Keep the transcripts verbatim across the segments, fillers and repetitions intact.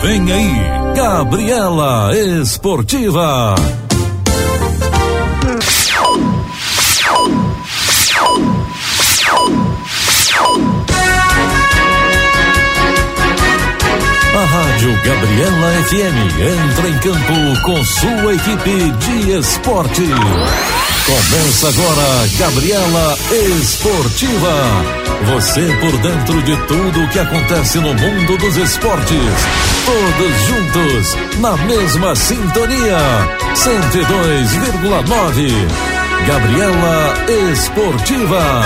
Vem aí, Gabriela Esportiva. A Rádio Gabriela F M entra em campo com sua equipe de esporte. Começa agora Gabriela Esportiva. Você por dentro de tudo o que acontece no mundo dos esportes. Todos juntos, na mesma sintonia. cento e dois vírgula nove. Gabriela Esportiva.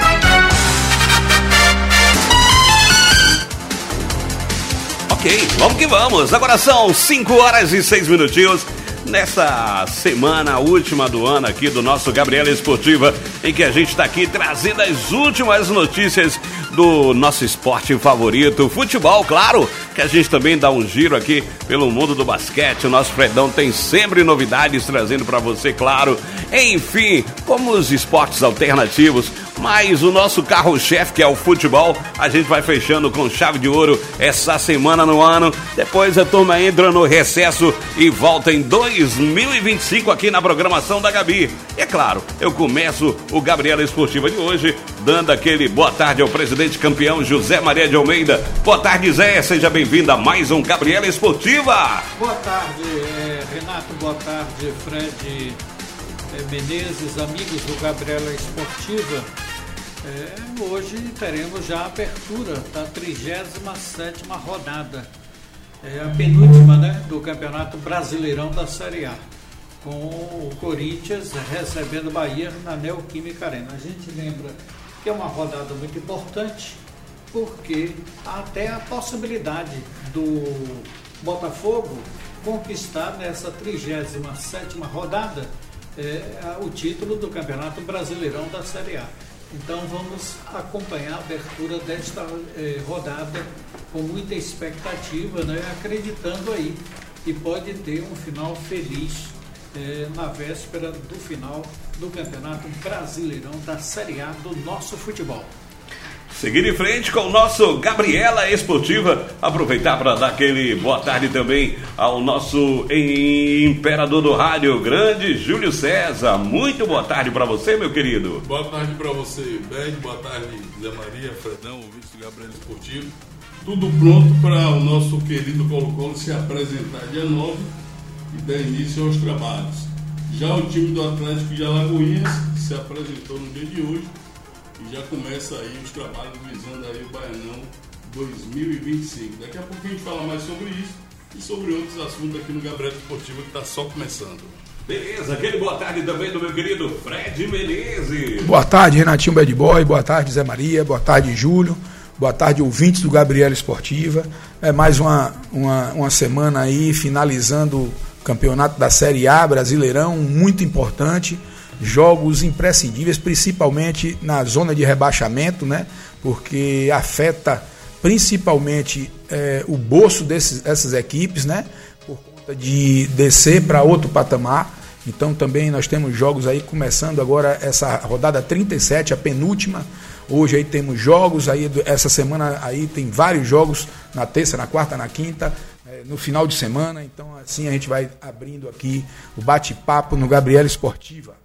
Ok, vamos que vamos. Agora são cinco horas e seis minutinhos. Nessa semana última do ano aqui do nosso Gabriela Esportiva, em que a gente está aqui trazendo as últimas notícias do nosso esporte favorito, futebol, claro, que a gente também dá um giro aqui pelo mundo do basquete. O nosso Fredão tem sempre novidades trazendo para você, claro. Enfim, como os esportes alternativos, mas o nosso carro-chefe, que é o futebol, a gente vai fechando com chave de ouro essa semana no ano. Depois a turma entra no recesso e volta em dois mil e vinte e cinco aqui na programação da Gabi. E é claro, eu começo o Gabriela Esportiva de hoje dando aquele boa tarde ao presidente campeão José Maria de Almeida. Boa tarde, Zé, seja bem-vindo a mais um Gabriela Esportiva. Boa tarde, é, Renato, boa tarde, Fred é, Menezes, amigos do Gabriela Esportiva. É, hoje teremos já a abertura da trigésima sétima rodada, é a penúltima, né, do Campeonato Brasileirão da Série A, com o Corinthians recebendo Bahia na Neoquímica Arena. A gente lembra que é uma rodada muito importante, porque há até a possibilidade do Botafogo conquistar nessa trigésima sétima rodada é, o título do Campeonato Brasileirão da Série A. Então vamos acompanhar a abertura desta eh, rodada com muita expectativa, né? Acreditando aí que pode ter um final feliz eh, na véspera do final do Campeonato Brasileirão da Série A do nosso futebol. Seguir em frente com o nosso Gabriela Esportiva, aproveitar para dar aquele boa tarde também ao nosso imperador do rádio, grande Júlio César. Muito boa tarde para você, meu querido. Boa tarde para você, Ben. Boa tarde, Zé Maria, Fredão, ouvinte do Gabriela Esportivo. Tudo pronto para o nosso querido Colo-Colo se apresentar dia nove e dar início aos trabalhos. Já o time do Atlético de Alagoinhas se apresentou no dia de hoje e já começa aí os trabalhos visando aí o Baianão dois mil e vinte e cinco. Daqui a pouco a gente fala mais sobre isso e sobre outros assuntos aqui no Gabriela Esportivo, que está só começando. Beleza, aquele boa tarde também do meu querido Fred Menezes. Boa tarde, Renatinho Bad Boy, boa tarde, Zé Maria, boa tarde, Júlio, boa tarde, ouvintes do Gabriela Esportiva. É mais uma, uma, uma semana aí, finalizando o campeonato da Série A, Brasileirão, muito importante. Jogos imprescindíveis, principalmente na zona de rebaixamento, né? Porque afeta principalmente é, o bolso desses, dessas equipes, né? Por conta de descer para outro patamar. Então também nós temos jogos aí começando agora essa rodada trinta e sete, a penúltima. Hoje aí temos jogos, aí essa semana aí tem vários jogos na terça, na quarta, na quinta, no final de semana. Então assim a gente vai abrindo aqui o bate-papo no Gabriela Esportiva.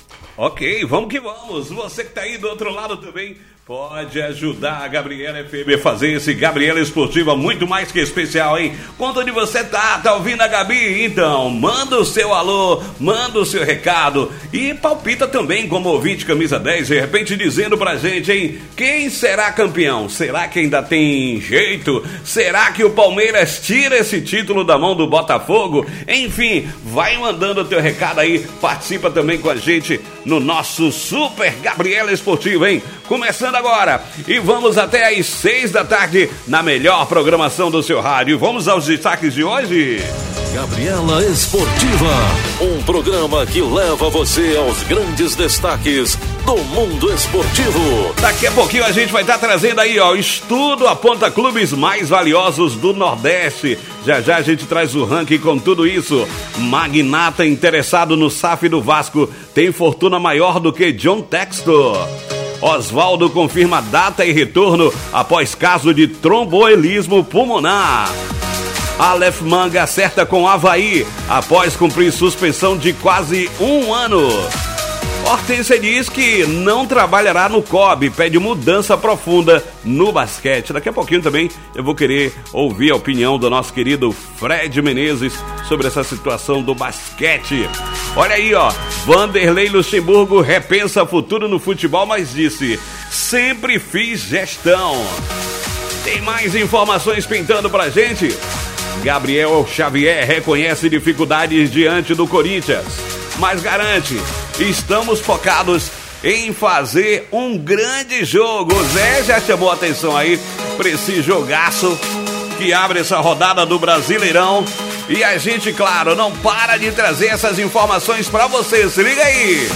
Ok, vamos que vamos. Você que está aí do outro lado também pode ajudar a Gabriela F M a fazer esse Gabriela Esportiva muito mais que especial, hein? Quanto onde você tá, tá ouvindo a Gabi? Então, manda o seu alô, manda o seu recado e palpita também como ouvinte camisa dez, de repente dizendo pra gente, hein? Quem será campeão? Será que ainda tem jeito? Será que o Palmeiras tira esse título da mão do Botafogo? Enfim, vai mandando o teu recado aí, participa também com a gente no nosso Super Gabriela Esportiva, hein? Começando agora e vamos até às seis da tarde na melhor programação do seu rádio. Vamos aos destaques de hoje. Gabriela Esportiva, um programa que leva você aos grandes destaques do mundo esportivo. Daqui a pouquinho a gente vai estar trazendo aí, ó, estudo aponta clubes mais valiosos do Nordeste. Já já a gente traz o ranking com tudo isso. Magnata interessado no S A F do Vasco tem fortuna maior do que John Textor. Oswaldo confirma data e retorno após caso de tromboembolismo pulmonar. Aleph Manga acerta com Avaí após cumprir suspensão de quase um ano. Hortência diz que não trabalhará no C O B, pede mudança profunda no basquete. Daqui a pouquinho também eu vou querer ouvir a opinião do nosso querido Fred Menezes sobre essa situação do basquete. Olha aí, ó, Vanderlei Luxemburgo repensa futuro no futebol, mas disse, sempre fiz gestão. Tem mais informações pintando pra gente? Gabriel Xavier reconhece dificuldades diante do Corinthians, mas garante, estamos focados em fazer um grande jogo. O Zé já chamou a atenção aí para esse jogaço que abre essa rodada do Brasileirão. E a gente, claro, não para de trazer essas informações para vocês. Se liga aí!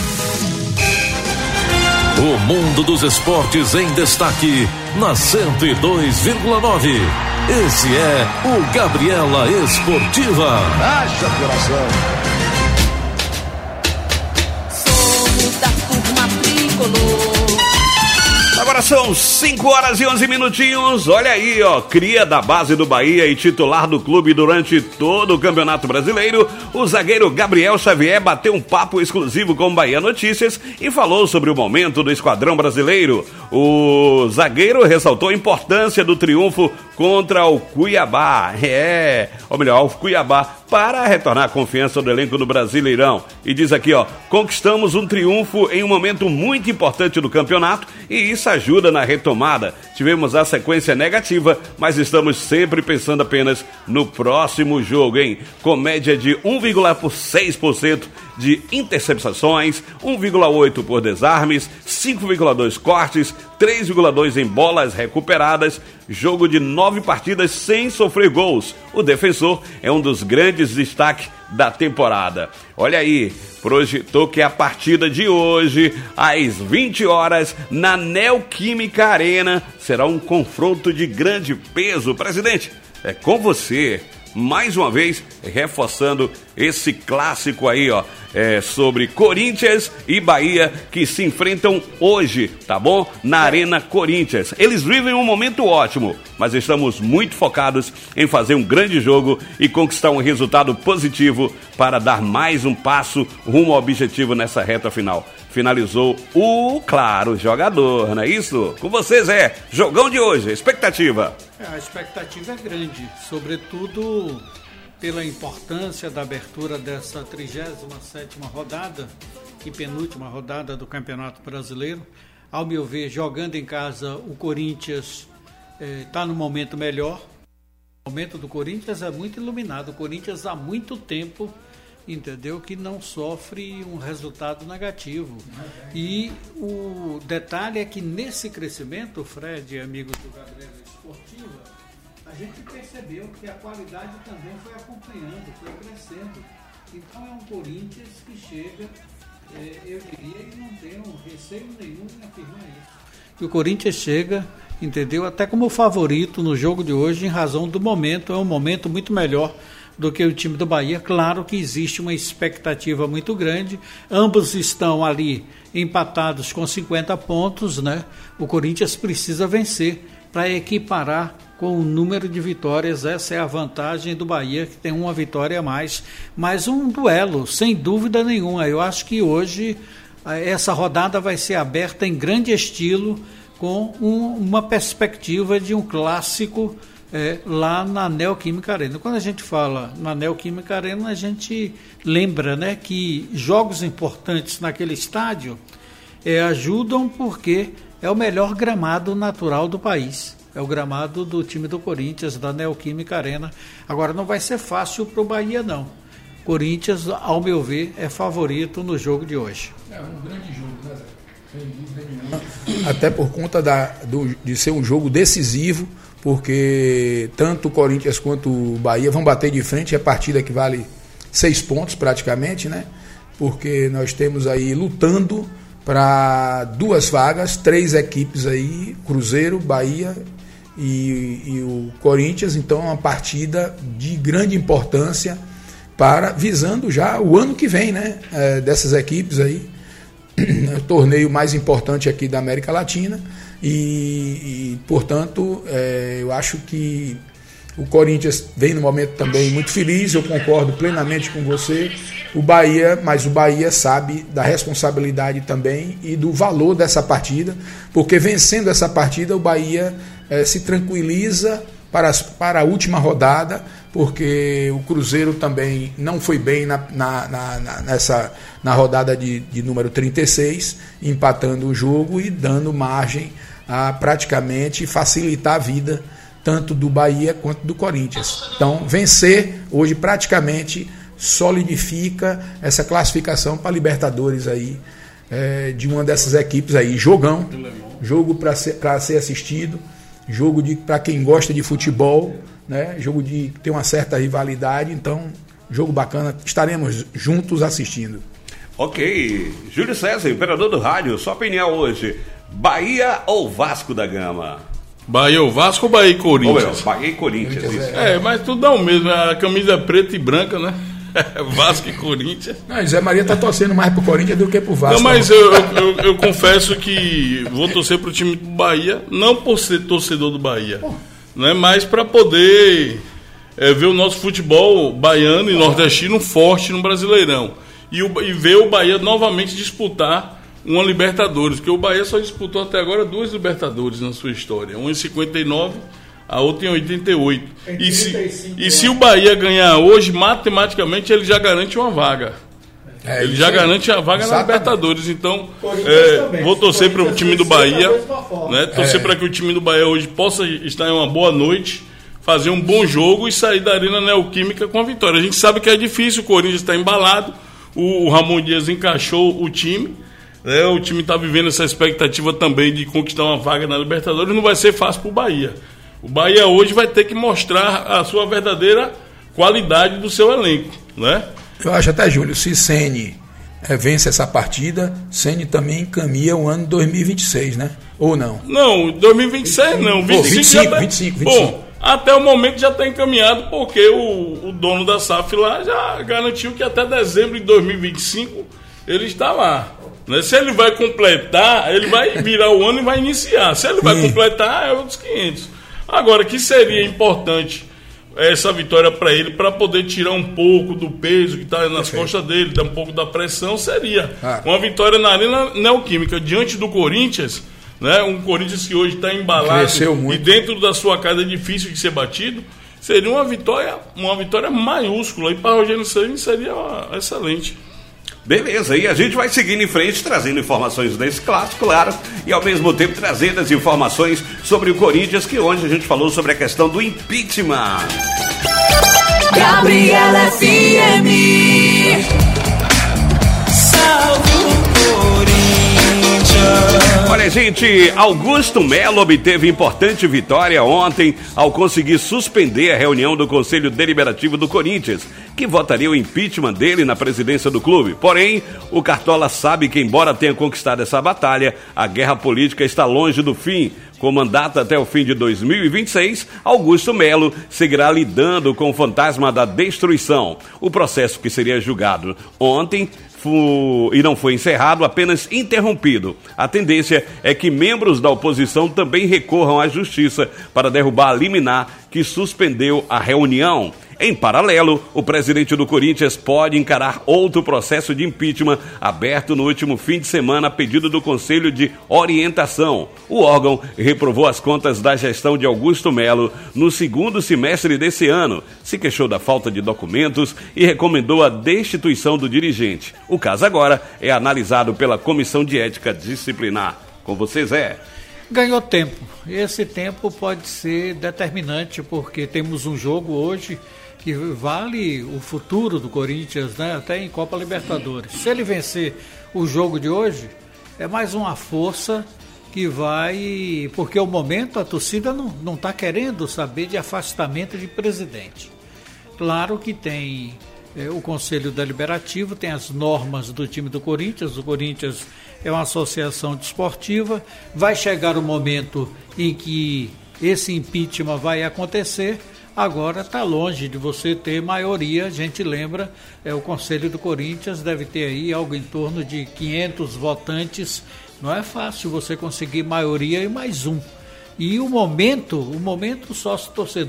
O mundo dos esportes em destaque na cento e dois vírgula nove. Esse é o Gabriela Esportiva. Haja coração. Somos da turma tricolor. Agora são cinco horas e onze minutinhos. Olha aí, ó, cria da base do Bahia e titular do clube durante todo o Campeonato Brasileiro, o zagueiro Gabriel Xavier bateu um papo exclusivo com Bahia Notícias e falou sobre o momento do esquadrão brasileiro. O zagueiro ressaltou a importância do triunfo contra o Cuiabá, é, ou melhor, o Cuiabá, para retornar a confiança do elenco do Brasileirão. E diz aqui, ó, conquistamos um triunfo em um momento muito importante do campeonato e isso ajuda na retomada. Tivemos a sequência negativa, mas estamos sempre pensando apenas no próximo jogo, hein? Com média de um vírgula seis por cento de interceptações, um vírgula oito por desarmes, cinco vírgula dois cortes, três vírgula dois em bolas recuperadas, jogo de nove partidas sem sofrer gols. O defensor é um dos grandes destaques da temporada. Olha aí, projetou que a partida de hoje, às vinte horas, na Neoquímica Arena, será um confronto de grande peso. Presidente, é com você. Mais uma vez, reforçando esse clássico aí, ó, é, sobre Corinthians e Bahia, que se enfrentam hoje, tá bom? Na Arena Corinthians. Eles vivem um momento ótimo, mas estamos muito focados em fazer um grande jogo e conquistar um resultado positivo para dar mais um passo rumo ao objetivo nessa reta final. Finalizou o, claro, jogador, não é isso? Com vocês é jogão de hoje, expectativa. É, a expectativa é grande, sobretudo pela importância da abertura dessa trigésima sétima rodada e penúltima rodada do Campeonato Brasileiro. Ao meu ver, jogando em casa, o Corinthians está eh, no momento melhor. O momento do Corinthians é muito iluminado. O Corinthians há muito tempo, entendeu, que não sofre um resultado negativo. E o detalhe é que nesse crescimento, Fred, amigos do Gabriela Esportiva, a gente percebeu que a qualidade também foi acompanhando, foi crescendo. Então é um Corinthians que chega, é, eu diria, e não tenho receio nenhum em afirmar isso. Que o Corinthians chega, entendeu, até como favorito no jogo de hoje, em razão do momento, é um momento muito melhor do que o time do Bahia. Claro que existe uma expectativa muito grande, ambos estão ali empatados com cinquenta pontos, né? O Corinthians precisa vencer para equiparar com o número de vitórias. Essa é a vantagem do Bahia, que tem uma vitória a mais, mas um duelo, sem dúvida nenhuma. Eu acho que hoje essa rodada vai ser aberta em grande estilo, com um, uma perspectiva de um clássico É, lá na Neoquímica Arena. Quando a gente fala na Neoquímica Arena, a gente lembra, né, que jogos importantes naquele estádio é, ajudam, porque é o melhor gramado natural do país. É o gramado do time do Corinthians, da Neoquímica Arena. Agora, não vai ser fácil para o Bahia, não. Corinthians, ao meu ver, é favorito no jogo de hoje. É um grande jogo, né, Zé? Sem dúvida nenhuma. Até por conta da, do, de ser um jogo decisivo, porque tanto o Corinthians quanto o Bahia vão bater de frente. É partida que vale seis pontos praticamente, né? Porque nós temos aí lutando para duas vagas, três equipes aí, Cruzeiro, Bahia e, e o Corinthians. Então é uma partida de grande importância, para visando já o ano que vem, né? É, dessas equipes aí, o torneio mais importante aqui da América Latina. E, e portanto, é, eu acho que O Corinthians vem num momento também muito feliz, eu concordo plenamente com você. O Bahia, mas o Bahia sabe da responsabilidade também e do valor dessa partida, porque vencendo essa partida o Bahia eh, se tranquiliza para, para a última rodada, porque o Cruzeiro também não foi bem na, na, na, na, nessa, na rodada de, de número trinta e seis, empatando o jogo e dando margem a praticamente facilitar a vida tanto do Bahia quanto do Corinthians. Então, vencer hoje praticamente solidifica essa classificação para a Libertadores aí, é, de uma dessas equipes aí. Jogão, jogo para ser, para ser assistido, jogo para quem gosta de futebol, né? Jogo de ter uma certa rivalidade, então, jogo bacana, estaremos juntos assistindo. Ok, Júlio César, imperador do rádio, sua opinião hoje, Bahia ou Vasco da Gama? Bahia ou Vasco ou Bahia e Corinthians? Ou Bahia e Corinthians, isso. É, mas tudo dá o mesmo, a camisa é preta e branca, né? Vasco e Corinthians. Não, Zé Maria tá torcendo mais pro Corinthians do que pro Vasco. Não, mas eu, eu, eu confesso que vou torcer pro time do Bahia, não por ser torcedor do Bahia, né? Mas para poder é, ver o nosso futebol baiano e nordestino forte no Brasileirão. E, o, e ver o Bahia novamente disputar uma Libertadores, porque o Bahia só disputou até agora duas Libertadores na sua história, uma em cinquenta e nove, a outra em oitenta e oito. E se, e se o Bahia ganhar hoje, matematicamente ele já garante uma vaga. É, ele já aí. garante a vaga Exatamente. na Libertadores. Então, é, vou torcer para o time do Bahia, né, torcer é. para que o time do Bahia hoje possa estar em uma boa noite, fazer um bom jogo e sair da Arena Neoquímica com a vitória. A gente sabe que é difícil, o Corinthians está embalado, o, o Ramon Dias encaixou o time, né, o time está vivendo essa expectativa também de conquistar uma vaga na Libertadores, não vai ser fácil para o Bahia. O Bahia hoje vai ter que mostrar a sua verdadeira qualidade do seu elenco, né? Eu acho até, Júlio, se Ceni é, vence essa partida, Ceni também encaminha o ano dois mil e vinte e seis, né? Ou não? Não, dois mil e vinte e seis não, vinte e cinco, vinte e cinco, tá... vinte e cinco, vinte e cinco. Bom, até o momento já está encaminhado, porque o, o dono da S A F lá já garantiu que até dezembro de dois mil e vinte e cinco ele está lá. Né? Se ele vai completar, ele vai virar o ano e vai iniciar. Se ele vai Sim. completar, é outros quinhentos. Agora, que seria importante essa vitória para ele, para poder tirar um pouco do peso que está nas Perfeito. costas dele, dar um pouco da pressão, seria ah. uma vitória na Arena Neoquímica diante do Corinthians, né? Um Corinthians que hoje está embalado e dentro da sua casa é difícil de ser batido, seria uma vitória, uma vitória maiúscula, e para Rogério Ceni seria excelente. Beleza, e a gente vai seguindo em frente, trazendo informações desse clássico, claro, e ao mesmo tempo trazendo as informações sobre o Corinthians, que hoje a gente falou sobre a questão do impeachment. Gabriela F M. Salve o Corinthians. Olha, gente, Augusto Melo obteve importante vitória ontem ao conseguir suspender a reunião do Conselho Deliberativo do Corinthians, que votaria o impeachment dele na presidência do clube. Porém, o Cartola sabe que, embora tenha conquistado essa batalha, a guerra política está longe do fim. Com mandato até o fim de dois mil e vinte e seis, Augusto Melo seguirá lidando com o fantasma da destruição. O processo, que seria julgado ontem fu... e não foi encerrado, apenas interrompido. A tendência é que membros da oposição também recorram à justiça para derrubar a liminar que suspendeu a reunião. Em paralelo, o presidente do Corinthians pode encarar outro processo de impeachment aberto no último fim de semana a pedido do Conselho de Orientação. O órgão reprovou as contas da gestão de Augusto Melo no segundo semestre desse ano, se queixou da falta de documentos e recomendou a destituição do dirigente. O caso agora é analisado pela Comissão de Ética Disciplinar. Com vocês é... Ganhou tempo. Esse tempo pode ser determinante, porque temos um jogo hoje que vale o futuro do Corinthians, né? Até em Copa Libertadores. Se ele vencer o jogo de hoje, é mais uma força que vai... Porque o momento a torcida não está querendo saber de afastamento de presidente. Claro que tem é, o Conselho Deliberativo, tem as normas do time do Corinthians. O Corinthians é uma associação desportiva. Vai chegar o momento em que esse impeachment vai acontecer. Agora está longe de você ter maioria. A gente lembra, é, o Conselho do Corinthians deve ter aí algo em torno de quinhentos votantes. Não é fácil você conseguir maioria e mais um. E o momento, o momento sócio-torcedor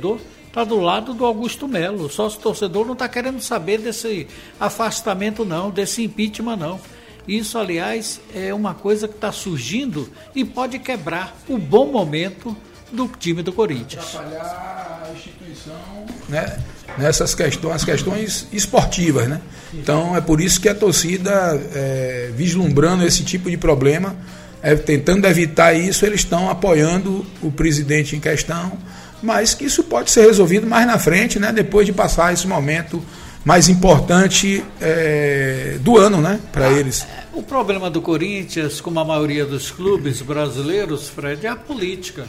está do lado do Augusto Melo. O sócio torcedor não está querendo saber desse afastamento não, desse impeachment não. Isso, aliás, é uma coisa que está surgindo e pode quebrar o bom momento do time do Corinthians. Atrapalhar a instituição, né, nessas questões, as questões esportivas, né? Então é por isso que a torcida, é, vislumbrando esse tipo de problema, é, tentando evitar isso, eles estão apoiando o presidente em questão, mas que isso pode ser resolvido mais na frente, né, depois de passar esse momento mais importante é, do ano, né, para eles. O problema do Corinthians, como a maioria dos clubes brasileiros, Fred, é a política.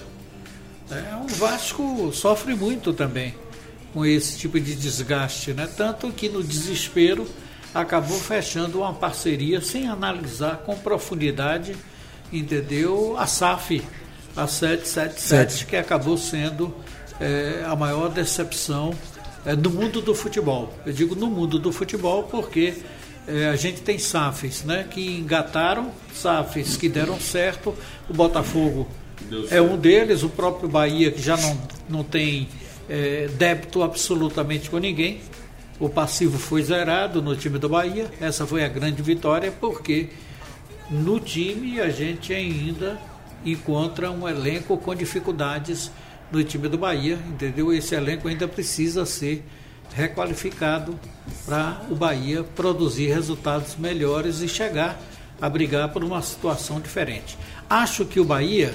É, o Vasco sofre muito também com esse tipo de desgaste, né? Tanto que no desespero acabou fechando uma parceria sem analisar com profundidade, entendeu? A S A F, a sete sete sete, que acabou sendo é, a maior decepção é, do mundo do futebol. Eu digo no mundo do futebol porque é, a gente tem S A Fs, né, que engataram, S A Fs que deram certo. O Botafogo é um deles, o próprio Bahia, que já não, não tem é, débito absolutamente com ninguém. O passivo foi zerado no time do Bahia. Essa foi a grande vitória, porque no time a gente ainda encontra um elenco com dificuldades no time do Bahia, entendeu? Esse elenco ainda precisa ser requalificado para o Bahia produzir resultados melhores e chegar a brigar por uma situação diferente. Acho que o Bahia,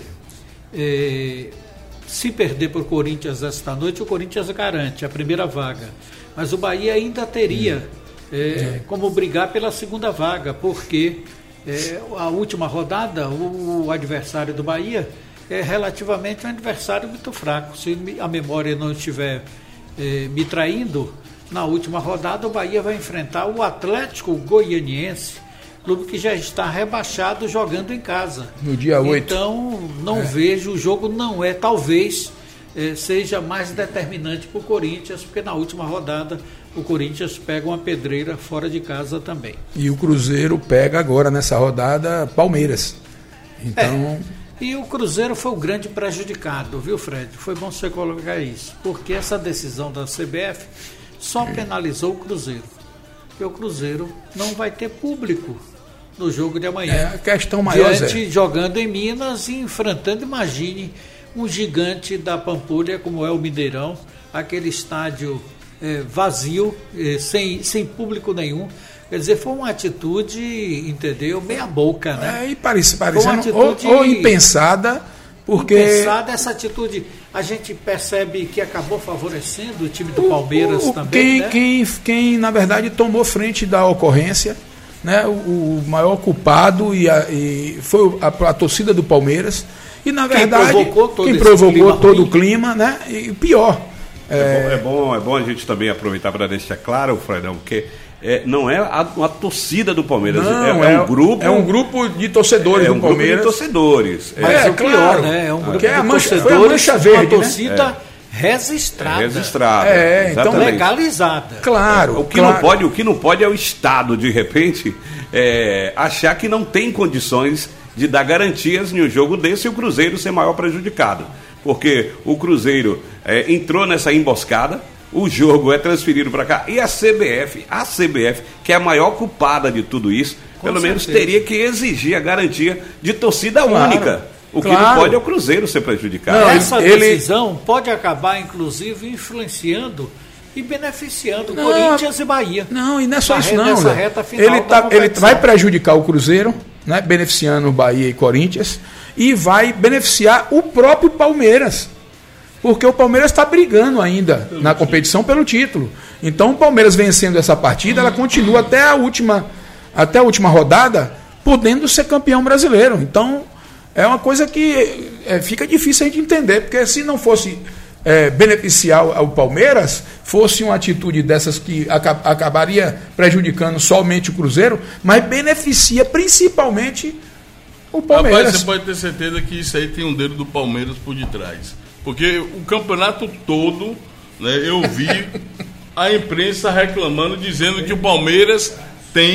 eh, se perder para o Corinthians esta noite, o Corinthians garante a primeira vaga, mas o Bahia ainda teria eh, como brigar pela segunda vaga, porque eh, a última rodada, o, o adversário do Bahia é relativamente um adversário muito fraco. Se a memória não estiver eh, me traindo, na última rodada o Bahia vai enfrentar o Atlético Goianiense, clube que já está rebaixado jogando em casa. No dia oito. Então, não é. vejo, o jogo não é, talvez, eh, seja mais determinante para o Corinthians, porque na última rodada o Corinthians pega uma pedreira fora de casa também. E o Cruzeiro pega agora, nessa rodada, Palmeiras. Então... É. E o Cruzeiro foi o grande prejudicado, viu, Fred? Foi bom você colocar isso, porque essa decisão da C B F só penalizou o Cruzeiro. Porque o Cruzeiro não vai ter público no jogo de amanhã. É a questão maior, Diante, jogando em Minas e enfrentando, imagine, um gigante da Pampulha, como é o Mineirão, aquele estádio é, vazio, é, sem, sem público nenhum. Quer dizer, foi uma atitude, entendeu, meia boca, né? É, e parece, parecendo ou, ou impensada, porque... Impensada, essa atitude, a gente percebe que acabou favorecendo o time do Palmeiras o, o, também, quem, né? Quem, quem, na verdade, tomou frente da ocorrência, né? O, o maior culpado e a, e foi a, a torcida do Palmeiras, e, na verdade, quem provocou todo, quem provocou todo ruim. o clima, né? E pior... É, é, bom, é, bom, é bom a gente também aproveitar para deixar claro, Fredão, porque... É, não é a, a torcida do Palmeiras, não, é, é é um grupo. É um grupo de torcedores é um do Palmeiras. Grupo de torcedores. Mas é, é o pior, claro, né? É um grupo que é a de mancha, torcedores, foi a mancha verde, uma torcida né? registrada. É registrada. É, então legalizada. Claro. O que, claro. Não pode, o que não pode é o Estado, de repente, é, achar que não tem condições de dar garantias em um jogo desse e o Cruzeiro ser maior prejudicado. Porque o Cruzeiro é, entrou nessa emboscada. O jogo é transferido para cá. E a C B F, a C B F, que é a maior culpada de tudo isso, Com pelo certeza. menos teria que exigir a garantia de torcida claro, única. O claro. que não pode é o Cruzeiro ser prejudicado. Não, Essa ele... decisão pode acabar, inclusive, influenciando e beneficiando não, Corinthians e Bahia. Não, e não é só isso não. Nessa reta final ele, tá, ele vai prejudicar o Cruzeiro, né, beneficiando Bahia e Corinthians, e vai beneficiar o próprio Palmeiras. Porque o Palmeiras está brigando ainda pelo na competição título. pelo título. Então o Palmeiras vencendo essa partida, ela continua até a última, até a última rodada, podendo ser campeão brasileiro. Então é uma coisa que é, fica difícil a gente entender, porque se não fosse é, beneficiar o Palmeiras, fosse uma atitude dessas que aca- acabaria prejudicando somente o Cruzeiro, mas beneficia principalmente o Palmeiras. Rapaz, você pode ter certeza que isso aí tem um dedo do Palmeiras por detrás. Porque o campeonato todo, né, eu vi a imprensa reclamando, dizendo que o Palmeiras tem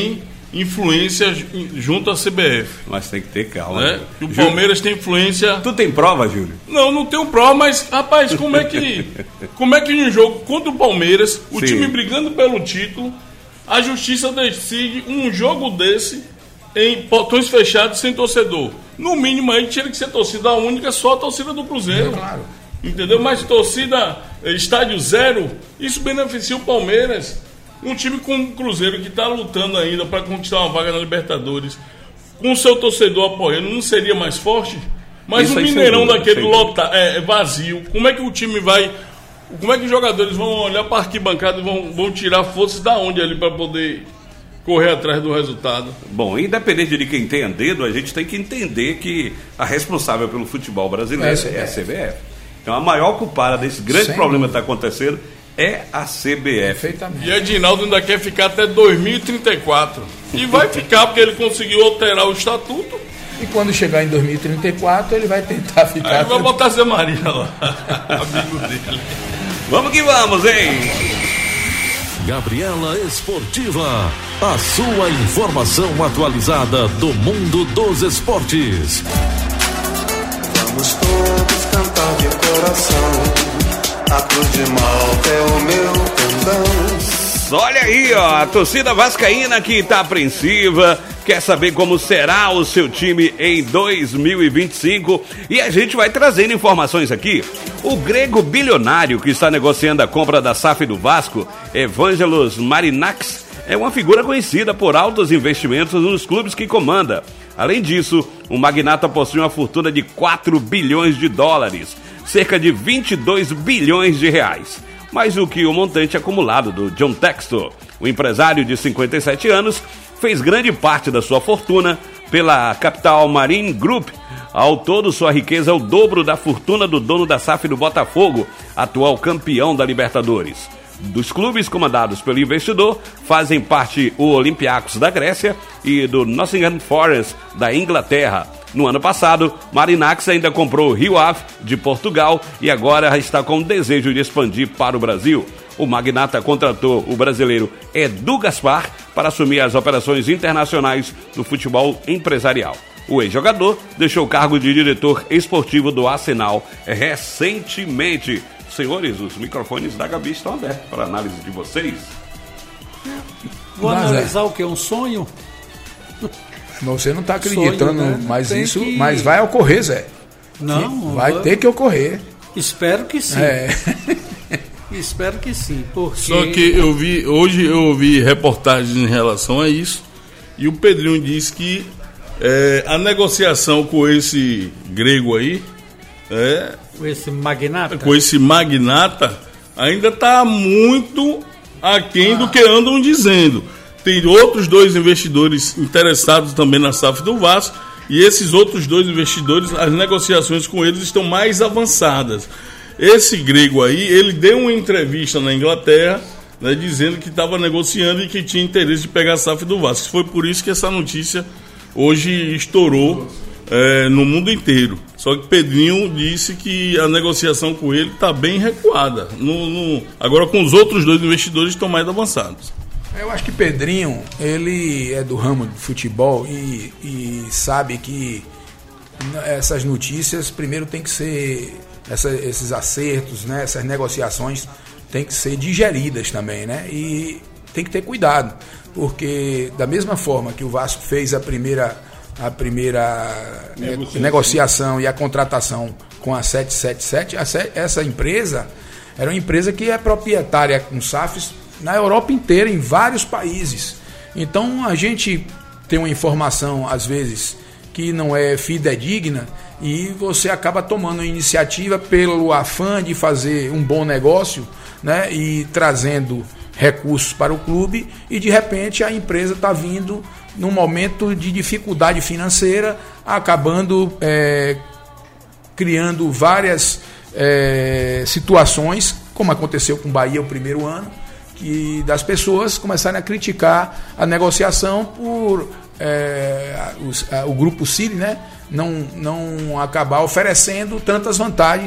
influência junto à C B F. Mas tem que ter calma. Né? E o Palmeiras Júlio, tem influência... Tu tem prova, Júlio? Não, não tenho prova, mas, rapaz, como é que como é que em um jogo contra o Palmeiras, o Sim. time brigando pelo título, a justiça decide um jogo desse em portões fechados sem torcedor? No mínimo aí tinha que ser torcida única, só a torcida do Cruzeiro. É, claro. Entendeu? Mas torcida, estádio zero, isso beneficia o Palmeiras. Um time como o Cruzeiro que está lutando ainda para conquistar uma vaga na Libertadores, com o seu torcedor apoiando, não seria mais forte? Mas o um Mineirão dúvida, daquele lota, é, vazio, como é que o time vai... Como é que os jogadores vão olhar para a arquibancada e vão, vão tirar forças da onde ali para poder correr atrás do resultado? Bom, independente de quem tenha dedo, a gente tem que entender que a responsável pelo futebol brasileiro é, é a C B F. Então a maior culpada desse grande Sem problema que está acontecendo é a C B F. Perfeitamente. E Edinaldo ainda quer ficar até dois mil e trinta e quatro. E vai ficar porque ele conseguiu alterar o estatuto. E quando chegar em dois mil e trinta e quatro, ele vai tentar ficar... Aí vai botar Zé Maria lá, amigo dele. Vamos que vamos, hein? Gabriela Esportiva, a sua informação atualizada do mundo dos esportes. Vamos todos cantar de coração. A cruz de Malta é o meu pendão. Olha aí, ó, a torcida vascaína que tá apreensiva, quer saber como será o seu time em dois mil e vinte e cinco, e a gente vai trazendo informações aqui. O grego bilionário que está negociando a compra da S A F do Vasco, Evangelos Marinakis, é uma figura conhecida por altos investimentos nos clubes que comanda. Além disso, o magnata possui uma fortuna de quatro bilhões de dólares, cerca de vinte e dois bilhões de reais. Mais do que o montante acumulado do John Textor. O empresário de cinquenta e sete anos fez grande parte da sua fortuna pela Capital Marine Group. Ao todo, sua riqueza é o dobro da fortuna do dono da S A F do Botafogo, atual campeão da Libertadores. Dos clubes comandados pelo investidor fazem parte o Olympiacos da Grécia e do Nottingham Forest da Inglaterra. No ano passado, Marinakis ainda comprou o Rio Ave de Portugal e agora está com o desejo de expandir para o Brasil. O magnata contratou o brasileiro Edu Gaspar para assumir as operações internacionais do futebol empresarial. O ex-jogador deixou o cargo de diretor esportivo do Arsenal recentemente. Senhores, os microfones da Gabi estão abertos para análise de vocês. Vou mas analisar é. o que? Um sonho? Você não está acreditando, sonho, né? mas Tem isso que... mas vai ocorrer, Zé. Não. Vai eu... ter que ocorrer. Espero que sim. É. Espero que sim. Porque... Só que eu vi, hoje eu ouvi reportagens em relação a isso, e o Pedrinho disse que é, a negociação com esse grego aí, é, com esse magnata, com esse magnata ainda está muito aquém ah. do que andam dizendo. Tem outros dois investidores interessados também na S A F do Vasco, e esses outros dois investidores, as negociações com eles estão mais avançadas. Esse grego aí, ele deu uma entrevista na Inglaterra, né, dizendo que estava negociando e que tinha interesse de pegar a S A F do Vasco. Foi por isso que essa notícia hoje estourou é, no mundo inteiro. Só que Pedrinho disse que a negociação com ele está bem recuada. No, no... Agora com os outros dois investidores estão mais avançados. Eu acho que Pedrinho, ele é do ramo do futebol e, e sabe que essas notícias primeiro tem que ser, essa, esses acertos, né, essas negociações tem que ser digeridas também, né? E tem que ter cuidado, porque da mesma forma que o Vasco fez a primeira, a primeira negociação, negociação e a contratação com a sete sete sete, a, essa empresa era uma empresa que é proprietária com S A Fs na Europa inteira, em vários países. Então a gente tem uma informação, às vezes, que não é fidedigna e você acaba tomando a iniciativa pelo afã de fazer um bom negócio, né, e trazendo recursos para o clube, e de repente a empresa está vindo num momento de dificuldade financeira, acabando é, criando várias é, situações, como aconteceu com o Bahia o primeiro ano, que das pessoas começarem a criticar a negociação por é, os, a, o Grupo City, né, não, não acabar oferecendo tantas vantagens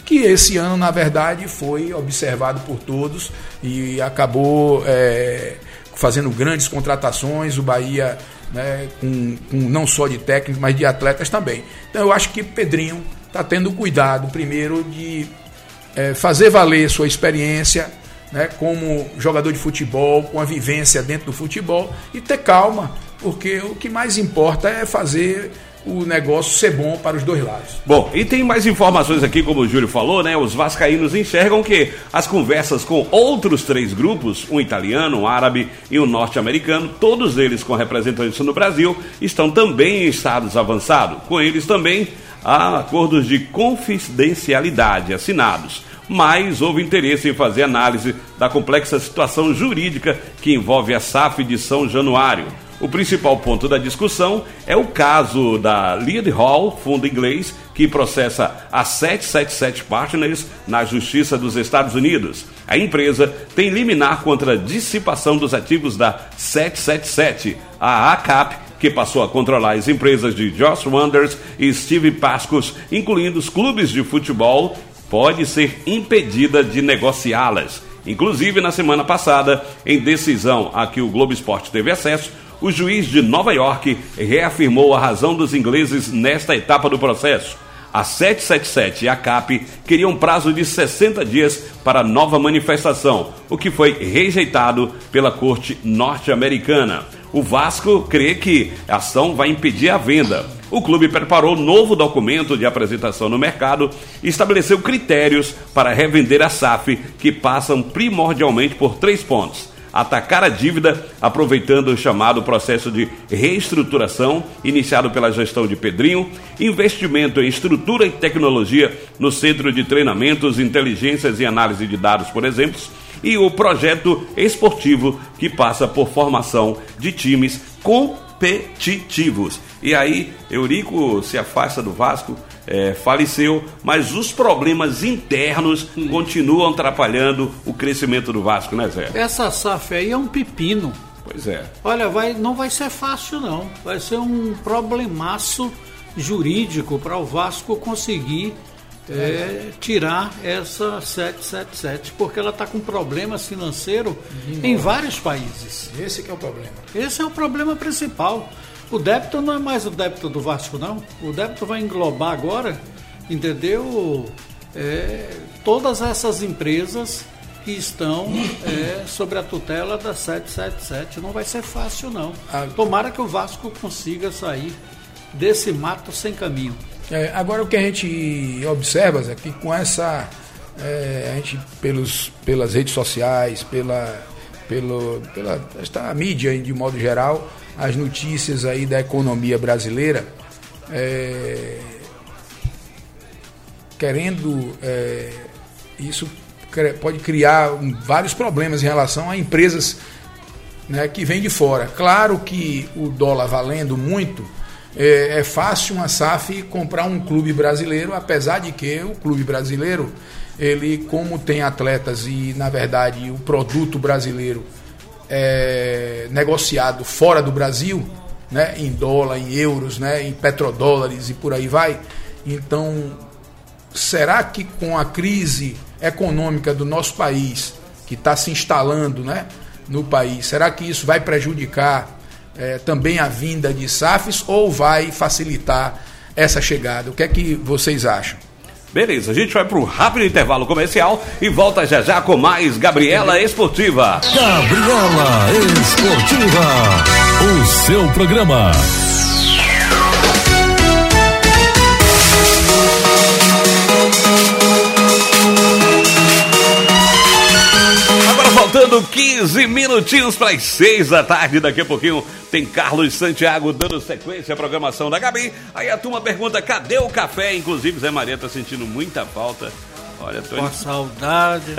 que esse ano, na verdade, foi observado por todos e acabou é, fazendo grandes contratações, o Bahia, né, com, com não só de técnicos, mas de atletas também. Então eu acho que Pedrinho está tendo cuidado, primeiro, de é, fazer valer sua experiência, né, como jogador de futebol, com a vivência dentro do futebol, e ter calma, porque o que mais importa é fazer o negócio ser bom para os dois lados. Bom, e tem mais informações aqui, como o Júlio falou, né? Os vascaínos enxergam que as conversas com outros três grupos, um italiano, um árabe e um norte-americano, todos eles com representantes no Brasil, estão também em estados avançados. Com eles também há acordos de confidencialidade assinados, mas houve interesse em fazer análise da complexa situação jurídica que envolve a S A F de São Januário. O principal ponto da discussão é o caso da Lead Hall, fundo inglês, que processa a sete sete sete Partners na Justiça dos Estados Unidos. A empresa tem liminar contra a dissipação dos ativos da sete sete sete, a ACAP, que passou a controlar as empresas de Josh Wonders e Steve Pascos, incluindo os clubes de futebol, pode ser impedida de negociá-las. Inclusive, na semana passada, em decisão a que o Globo Esporte teve acesso, o juiz de Nova York reafirmou a razão dos ingleses nesta etapa do processo. A sete sete sete e a ACAP queriam um prazo de sessenta dias para nova manifestação, o que foi rejeitado pela corte norte-americana. O Vasco crê que a ação vai impedir a venda. O clube preparou novo documento de apresentação no mercado e estabeleceu critérios para revender a S A F, que passam primordialmente por três pontos: atacar a dívida, aproveitando o chamado processo de reestruturação iniciado pela gestão de Pedrinho, investimento em estrutura e tecnologia no centro de treinamentos, inteligências e análise de dados, por exemplo, e o projeto esportivo, que passa por formação de times competitivos. E aí, Eurico se afasta do Vasco, é, faleceu, mas os problemas internos hum. continuam atrapalhando o crescimento do Vasco, né, Zé? Essa S A F aí é um pepino. Pois é. Olha, vai, não vai ser fácil, não. Vai ser um problemaço jurídico para o Vasco conseguir é, tirar essa sete sete sete, porque ela está com problemas financeiros em vários países. Esse que é o problema. Esse é o problema principal. O débito não é mais o débito do Vasco, não. O débito vai englobar agora, entendeu? É, todas essas empresas que estão é, sobre a tutela da sete sete sete. Não vai ser fácil, não. Tomara que o Vasco consiga sair desse mato sem caminho. É, agora, o que a gente observa é que com essa... É, a gente, pelos, pelas redes sociais, pela, pelo, pela esta mídia de modo geral, as notícias aí da economia brasileira, é, querendo, é, isso pode criar vários problemas em relação a empresas, né, que vêm de fora. Claro que o dólar valendo muito, é, é fácil uma S A F comprar um clube brasileiro, apesar de que o clube brasileiro, ele, como tem atletas e, na verdade, o produto brasileiro é negociado fora do Brasil, né, em dólar, em euros, né, em petrodólares e por aí vai. Então, será que com a crise econômica do nosso país, que está se instalando, né, no país, será que isso vai prejudicar é, também a vinda de S A Fs ou vai facilitar essa chegada? O que é que vocês acham? Beleza, a gente vai para um rápido intervalo comercial e volta já já com mais Gabriela Esportiva. Gabriela Esportiva, o seu programa. Agora faltando quinze minutinhos para as seis da tarde, daqui a pouquinho tem Carlos Santiago dando sequência à programação da Gabi. Aí a turma pergunta, cadê o café? Inclusive, Zé Maria tá sentindo muita falta. Olha, tô... Com a saudade.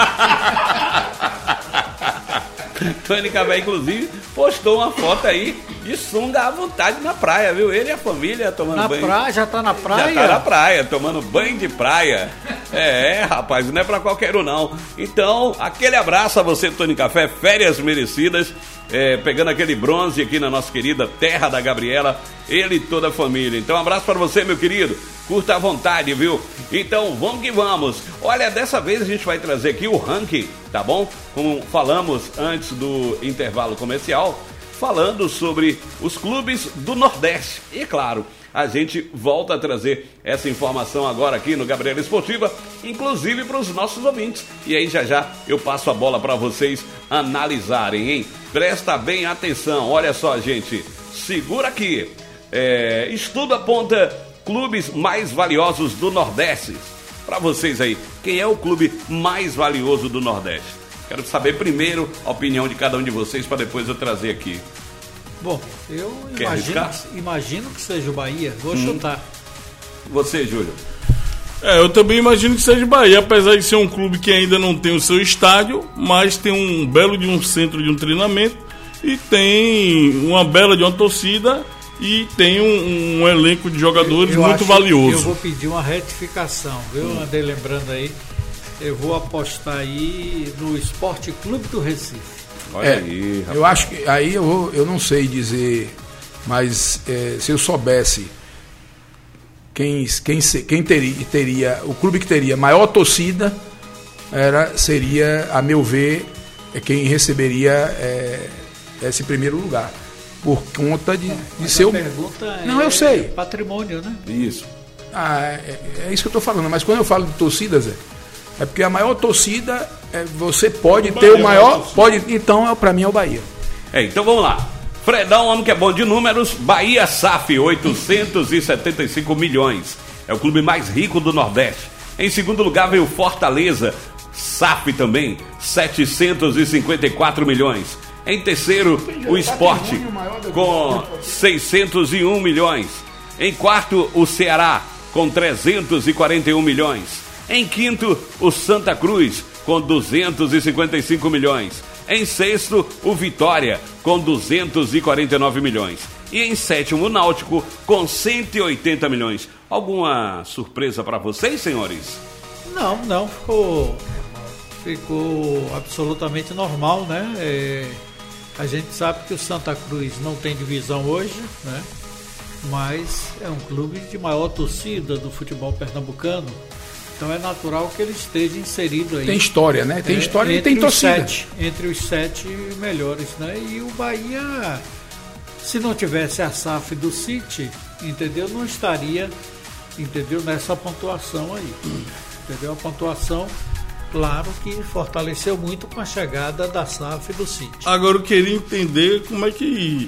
Tony Café, inclusive, postou uma foto aí de sunga à vontade na praia, viu? Ele e a família tomando na banho. Na praia? Já tá na praia? Já tá na praia, tomando banho de praia. É, rapaz, não é pra qualquer um, não. Então, aquele abraço a você, Tony Café, férias merecidas. É, pegando aquele bronze aqui na nossa querida terra da Gabriela, ele e toda a família. Então, um abraço para você, meu querido. curta à vontade, viu? Então vamos que vamos. Olha, dessa vez a gente vai trazer aqui o ranking, tá bom? Como falamos antes do intervalo comercial, falando sobre os clubes do Nordeste. E claro, a gente volta a trazer essa informação agora aqui no Gabriela Esportiva, inclusive para os nossos ouvintes. E aí já já eu passo a bola para vocês analisarem, hein? Presta bem atenção, olha só, gente, segura aqui. É, estudo aponta clubes mais valiosos do Nordeste. Para vocês aí, quem é o clube mais valioso do Nordeste? Quero saber primeiro a opinião de cada um de vocês para depois eu trazer aqui. Bom, eu Quer imagino, arriscar? imagino que seja o Bahia. Vou Hum. chutar. Você, Júlio? É, eu também imagino que seja Bahia, apesar de ser um clube que ainda não tem o seu estádio, mas tem um belo de um centro de um treinamento e tem uma bela de uma torcida e tem um, um elenco de jogadores Eu muito acho- valioso. Eu vou pedir uma retificação, viu? Hum. Andei lembrando aí. Eu vou apostar aí no Esporte Clube do Recife. Olha É, aí, rapaz. eu acho que aí eu, vou- eu não sei dizer, mas é, se eu soubesse quem, quem, se- quem teria, teria, o clube que teria maior torcida era, seria, a meu ver, é quem receberia é, esse primeiro lugar. Por conta de, de Mas ser a o. pergunta Não, é eu sei. patrimônio, né? Isso. Ah, é, é isso que eu estou falando, mas quando eu falo de torcida, Zé, é porque a maior torcida, é, você pode O ter Bahia o é a maior. maior torcida. Pode, então, é, para mim, é o Bahia. É, então vamos lá. Fredão, homem que é bom de números, Bahia S A F, oitocentos e setenta e cinco milhões. É o clube mais rico do Nordeste. Em segundo lugar veio Fortaleza, S A F também, setecentos e cinquenta e quatro milhões. Em terceiro, o Sport, com seiscentos e um milhões. Em quarto, o Ceará, com trezentos e quarenta e um milhões. Em quinto, o Santa Cruz, com duzentos e cinquenta e cinco milhões. Em sexto, o Vitória, com duzentos e quarenta e nove milhões. E em sétimo, o Náutico, com cento e oitenta milhões. Alguma surpresa para vocês, senhores? Não, não, ficou, ficou absolutamente normal, né? É, a gente sabe que o Santa Cruz não tem divisão hoje, né? Mas é um clube de maior torcida do futebol pernambucano. Então é natural que ele esteja inserido aí. Tem história, né? Tem É, história e entre tem os torcida. Sete, entre os sete melhores, né? E o Bahia, se não tivesse a S A F do City, entendeu? Não estaria, entendeu? Nessa pontuação aí. Entendeu? A pontuação, claro que fortaleceu muito com a chegada da S A F do City. Agora eu queria entender como é que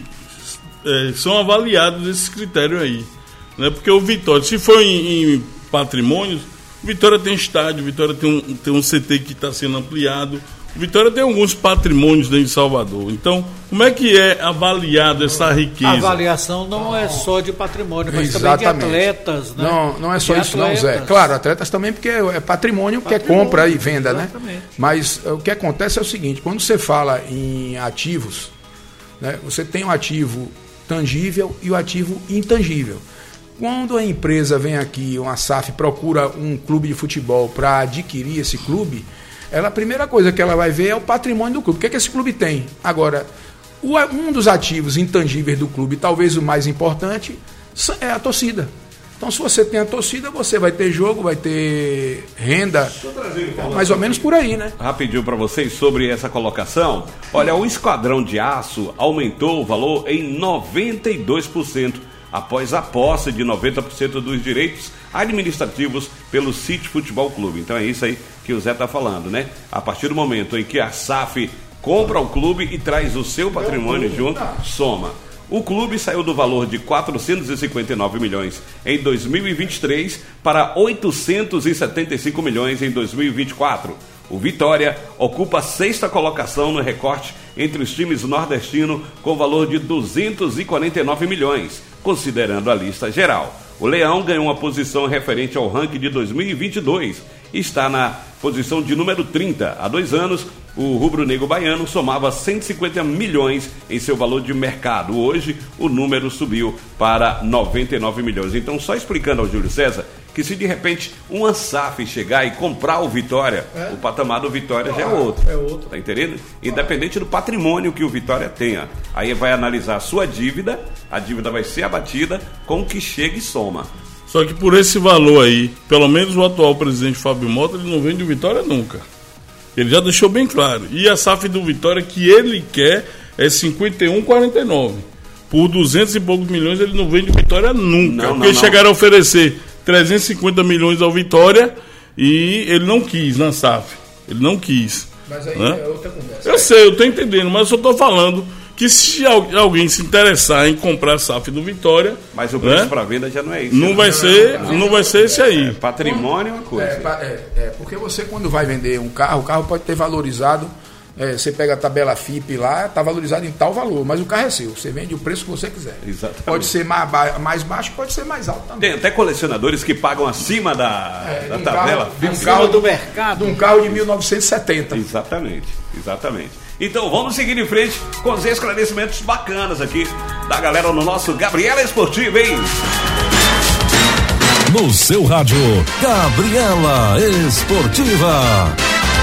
é, são avaliados esses critérios aí. Né? Porque o Vitória, se for em, em patrimônios, o Vitória tem estádio, o Vitória tem um, tem um C T que está sendo ampliado, o Vitória tem alguns patrimônios dentro de Salvador. Então, como é que é avaliado essa riqueza? A avaliação não é só de patrimônio, mas Exatamente. também de atletas, né? Não, não é só De isso não, Zé. atletas. Claro, atletas também, porque é patrimônio, porque é Patrimônio, compra e venda, exatamente. né? Mas é, o que acontece é o seguinte, quando você fala em ativos, né, você tem o ativo tangível e o ativo intangível. Quando a empresa vem aqui, uma S A F procura um clube de futebol para adquirir esse clube, ela, a primeira coisa que ela vai ver é o patrimônio do clube. O que é que esse clube tem? Agora, o, um dos ativos intangíveis do clube, talvez o mais importante, é a torcida. Então, se você tem a torcida, você vai ter jogo, vai ter renda, mais ou menos por aí, né? Rapidinho para vocês sobre essa colocação. Olha, o Esquadrão de Aço aumentou o valor em noventa e dois por cento após a posse de noventa por cento dos direitos administrativos pelo City Futebol Clube. Então é isso aí que o Zé está falando, né? A partir do momento em que a S A F compra o clube e traz o seu patrimônio junto, soma. O clube saiu do valor de quatrocentos e cinquenta e nove milhões em dois mil e vinte e três para oitocentos e setenta e cinco milhões em dois mil e vinte e quatro. O Vitória ocupa a sexta colocação no recorte entre os times nordestinos com valor de duzentos e quarenta e nove milhões, considerando a lista geral. O Leão ganhou uma posição referente ao ranking de dois mil e vinte e dois e está na posição de número trinta. Há dois anos, o rubro-negro baiano somava cento e cinquenta milhões em seu valor de mercado. Hoje, o número subiu para noventa e nove milhões. Então, só explicando ao Júlio César que se de repente uma S A F chegar e comprar o Vitória, é? o patamar do Vitória já é outro. É outro. Tá entendendo? Independente do patrimônio que o Vitória tenha. Aí vai analisar a sua dívida, a dívida vai ser abatida com o que chega e soma. Só que por esse valor aí, pelo menos o atual presidente Fábio Mota, ele não vende o Vitória nunca. Ele já deixou bem claro. E a S A F do Vitória que ele quer é cinquenta e um vírgula quarenta e nove. Por duzentos e poucos milhões ele não vende o Vitória nunca. Não, porque não, chegaram a oferecer trezentos e cinquenta milhões ao Vitória e ele não quis na S A F. Ele não quis. Mas aí né? é outra conversa. Eu sei, eu estou entendendo, mas eu só estou falando que se alguém se interessar em comprar a S A F do Vitória... Mas o preço né? para venda já não é isso. Não, né? vai, ser, não, não vai ser esse aí. É, patrimônio é uma coisa. É, é, é, porque você quando vai vender um carro, o carro pode ter valorizado, é, você pega a tabela F I P lá, está valorizado em tal valor, mas o carro é seu, você vende o preço que você quiser. Exatamente. Pode ser mais, ba- mais baixo, pode ser mais alto também. Tem até colecionadores que pagam acima da, É, da um tabela. carro- um Acima carro do mercado. De um carro de mil novecentos e setenta. Exatamente, exatamente. Então vamos seguir em frente com os esclarecimentos bacanas aqui da galera no nosso Gabriela Esportiva, hein? No seu rádio, Gabriela Esportiva.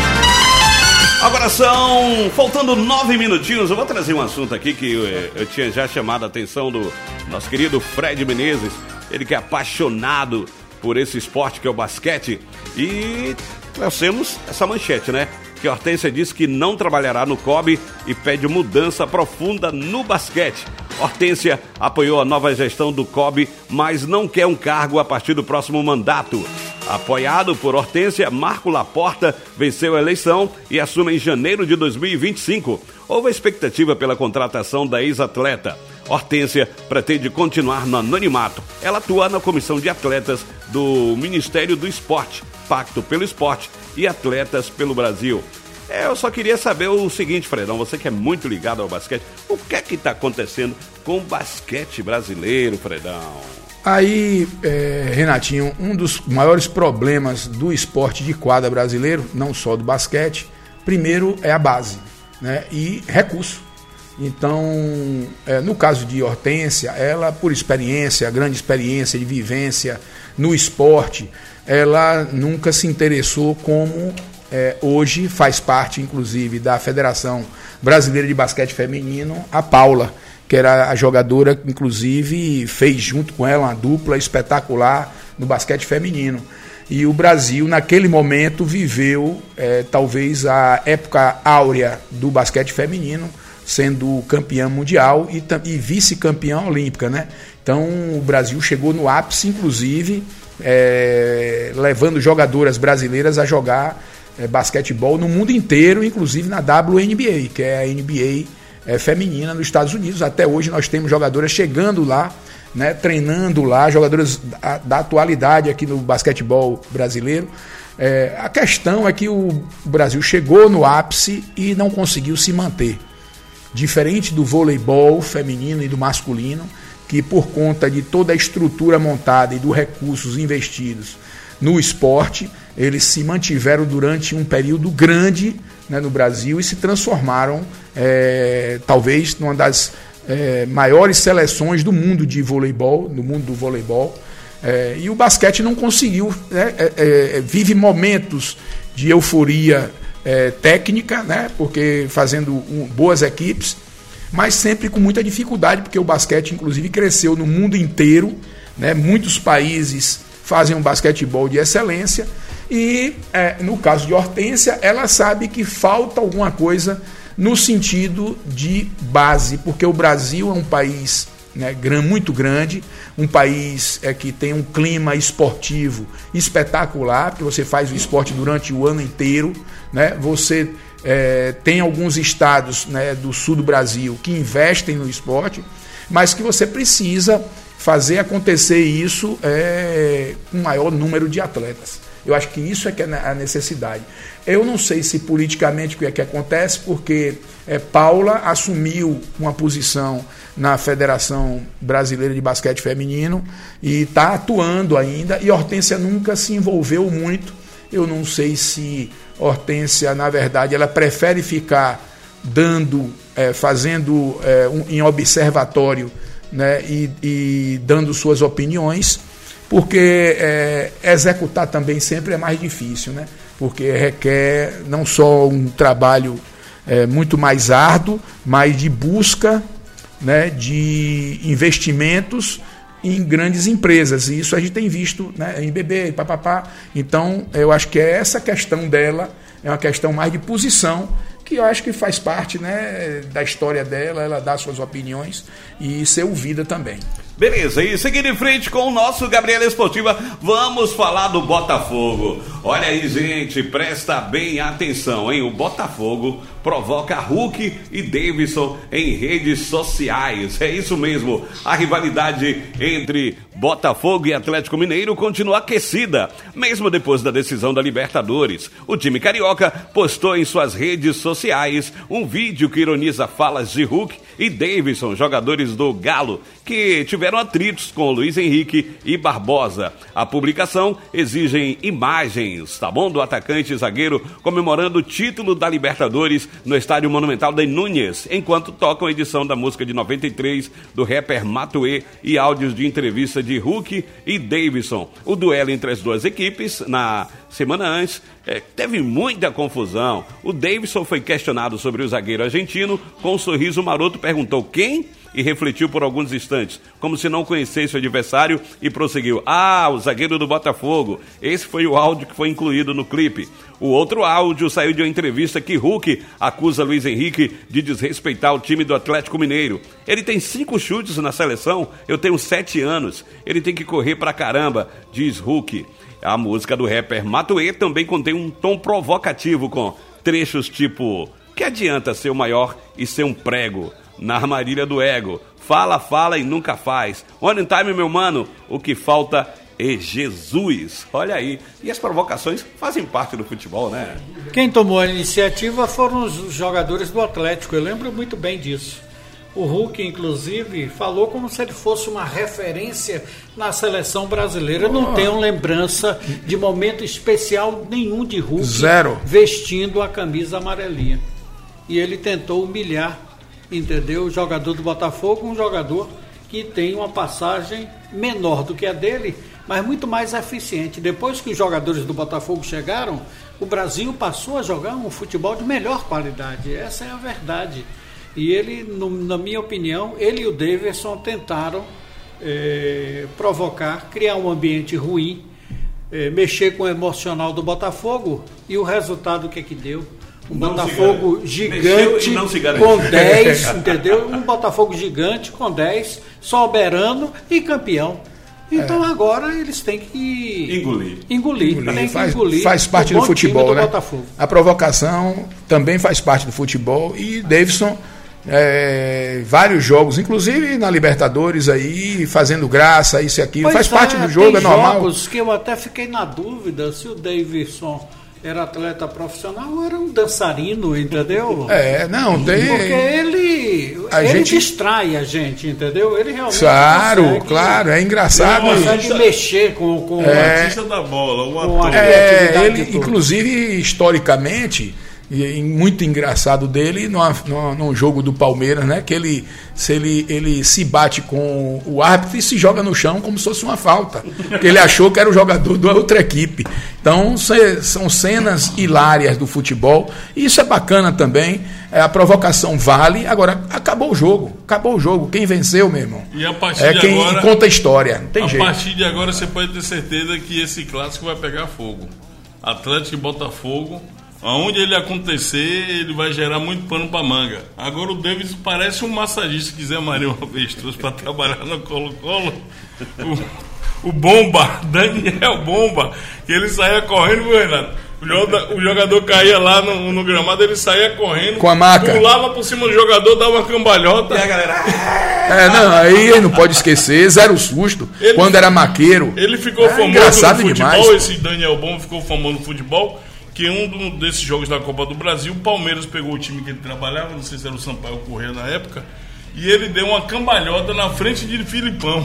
Agora são, faltando nove minutinhos, eu vou trazer um assunto aqui que eu, eu tinha já chamado a atenção do nosso querido Fred Menezes, ele que é apaixonado por esse esporte que é o basquete, e nós temos essa manchete, né? Que Hortência diz que não trabalhará no C O B e pede mudança profunda no basquete. Hortência apoiou a nova gestão do C O B, mas não quer um cargo a partir do próximo mandato. Apoiado por Hortência, Marco Laporta venceu a eleição e assume em janeiro de dois mil e vinte e cinco. Houve a expectativa pela contratação da ex-atleta. Hortência pretende continuar no anonimato. Ela atua na comissão de atletas do Ministério do Esporte, Pacto pelo Esporte e Atletas pelo Brasil. É, eu só queria saber o seguinte, Fredão, você que é muito ligado ao basquete, o que é que está acontecendo com o basquete brasileiro, Fredão? Aí, é, Renatinho, um dos maiores problemas do esporte de quadra brasileiro, não só do basquete, primeiro é a base, né, e recurso. Então, é, no caso de Hortência, ela, por experiência, grande experiência de vivência no esporte, ela nunca se interessou como é, hoje faz parte, inclusive, da Federação Brasileira de Basquete Feminino, a Paula, que era a jogadora, inclusive, fez junto com ela uma dupla espetacular no basquete feminino. E o Brasil, naquele momento, viveu é, talvez a época áurea do basquete feminino, sendo campeã mundial e, e vice-campeã olímpica, né? Então o Brasil chegou no ápice, inclusive, é, levando jogadoras brasileiras a jogar é, basquetebol no mundo inteiro, inclusive na W N B A, que é a N B A é, feminina nos Estados Unidos. Até hoje nós temos jogadoras chegando lá, né, treinando lá, jogadoras da, da atualidade aqui no basquetebol brasileiro. É, a questão é que o Brasil chegou no ápice e não conseguiu se manter. Diferente do voleibol feminino e do masculino, que por conta de toda a estrutura montada e dos recursos investidos no esporte, eles se mantiveram durante um período grande, né, no Brasil e se transformaram é, talvez numa das é, maiores seleções do mundo de voleibol, no mundo do voleibol. É, e o basquete não conseguiu, né, é, é, vive momentos de euforia É, técnica, né, porque fazendo um, boas equipes, mas sempre com muita dificuldade, porque o basquete inclusive cresceu no mundo inteiro, né, muitos países fazem um basquetebol de excelência e é, no caso de Hortência, ela sabe que falta alguma coisa no sentido de base, porque o Brasil é um país, né, muito grande, um país é, que tem um clima esportivo espetacular, porque você faz o esporte durante o ano inteiro, né? Você é, tem alguns estados, né, do sul do Brasil que investem no esporte, mas que você precisa fazer acontecer isso é, com um maior número de atletas. Eu acho que isso é que é a necessidade. Eu não sei se politicamente o que é que acontece, porque é, Paula assumiu uma posição na Federação Brasileira de Basquete Feminino e está atuando ainda, e Hortência nunca se envolveu muito. Eu não sei se Hortência, na verdade, ela prefere ficar dando, é, fazendo é, um, em observatório, né, e, e dando suas opiniões, porque é, executar também sempre é mais difícil, né? Porque requer não só um trabalho é, muito mais árduo, mas de busca, né, de investimentos em grandes empresas, e isso a gente tem visto, né, em B B, papapá. Então, eu acho que é essa questão dela, é uma questão mais de posição, que eu acho que faz parte, né, da história dela, ela dá suas opiniões e ser ouvida também. Beleza, e seguindo em frente com o nosso Gabriela Esportiva, vamos falar do Botafogo. Olha aí, gente, presta bem atenção, hein? O Botafogo provoca Hulk e Davidson em redes sociais. É isso mesmo, a rivalidade entre Botafogo e Atlético Mineiro continua aquecida, mesmo depois da decisão da Libertadores. O time carioca postou em suas redes sociais um vídeo que ironiza falas de Hulk e Davidson, jogadores do Galo, que tiveram atritos com Luiz Henrique e Barbosa. A publicação exige imagens, tá bom, do atacante e zagueiro comemorando o título da Libertadores no Estádio Monumental de Núñez, enquanto tocam a edição da música de noventa e três do rapper Matuê e áudios de entrevista de Hulk e Davidson. O duelo entre as duas equipes, na semana antes, é, teve muita confusão. O Davidson foi questionado sobre o zagueiro argentino, com um sorriso maroto perguntou quem? E refletiu por alguns instantes, como se não conhecesse o adversário, e prosseguiu: ah, o zagueiro do Botafogo. Esse foi o áudio que foi incluído no clipe. O outro áudio saiu de uma entrevista que Hulk acusa Luiz Henrique de desrespeitar o time do Atlético Mineiro. Ele tem cinco chutes na seleção, eu tenho sete anos, ele tem que correr pra caramba, diz Hulk. A música do rapper Matuê também contém um tom provocativo, com trechos tipo: que adianta ser o maior e ser um prego? Na armadilha do ego, fala, fala e nunca faz. On time, meu mano, o que falta é Jesus. Olha aí, e as provocações fazem parte do futebol, né? Quem tomou a iniciativa foram os jogadores do Atlético, eu lembro muito bem disso. O Hulk, inclusive, falou como se ele fosse uma referência na seleção brasileira. Eu não tenho lembrança de momento especial nenhum de Hulk Zero. vestindo a camisa amarelinha. E ele tentou humilhar, entendeu? O jogador do Botafogo, um jogador que tem uma passagem menor do que a dele, mas muito mais eficiente. Depois que os jogadores do Botafogo chegaram, o Brasil passou a jogar um futebol de melhor qualidade. Essa é a verdade. E ele, no, na minha opinião, ele e o Davidson tentaram é, provocar, criar um ambiente ruim, é, mexer com o emocional do Botafogo, e o resultado o que é que deu? Um não Botafogo gigante com dez, entendeu? Um Botafogo gigante com dez, soberano e campeão. Então é. agora eles têm que engolir. Engolir, engolir. Tem que faz, engolir. Faz parte do futebol, do né? Botafogo. A provocação também faz parte do futebol, e Davidson, é, vários jogos, inclusive na Libertadores aí, fazendo graça, isso e aquilo, pois faz é, parte do jogo, é normal. Tem jogos que eu até fiquei na dúvida se o Davidson era atleta profissional ou era um dançarino, entendeu? É, não, tem... Porque ele, a ele gente... distrai a gente, entendeu? Ele realmente Claro, consegue, claro, é engraçado. Ele consegue mexer com, com é, o artista da bola, o ator. É, ele, inclusive, historicamente, e muito engraçado dele, numa, numa, num jogo do Palmeiras, né? Que ele se, ele, ele se bate com o árbitro e se joga no chão como se fosse uma falta. Porque ele achou que era o jogador da outra equipe. Então, são cenas hilárias do futebol. E isso é bacana também. A provocação vale. Agora, acabou o jogo. Acabou o jogo. Quem venceu, meu irmão? E a partir é de quem agora, conta a história. Não tem a jeito. A partir de agora, você pode ter certeza que esse clássico vai pegar fogo. Atlético e Botafogo. Aonde ele acontecer, ele vai gerar muito pano pra manga. Agora o Davis parece um massagista que Zé Maria uma vez trouxe pra trabalhar no Colo-Colo. O, o Bomba, Daniel Bomba, que ele saía correndo, viu, Renato? O jogador, o jogador caía lá no, no gramado, ele saía correndo, com a maca, pulava por cima do jogador, dava uma cambalhota. E a galera... É, não, aí não pode esquecer, zero susto, ele, quando era maqueiro. Ele ficou é, famoso no futebol, demais, esse Daniel Bomba ficou famoso no futebol. Que um desses jogos da Copa do Brasil, o Palmeiras pegou o time que ele trabalhava, não sei se era o Sampaio Corrêa na época, e ele deu uma cambalhota na frente de Filipão.